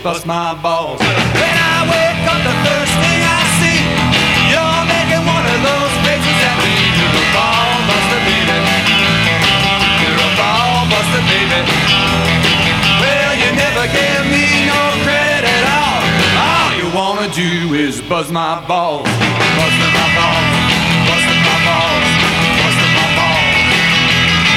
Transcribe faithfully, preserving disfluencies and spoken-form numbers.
bust my balls. When I wake up, the first thing I see, you're making one of those faces at me. You're a ball buster, baby. You're a ball buster, baby. Well, you never give me no credit at all. All you wanna do is buzz my balls, bust my balls.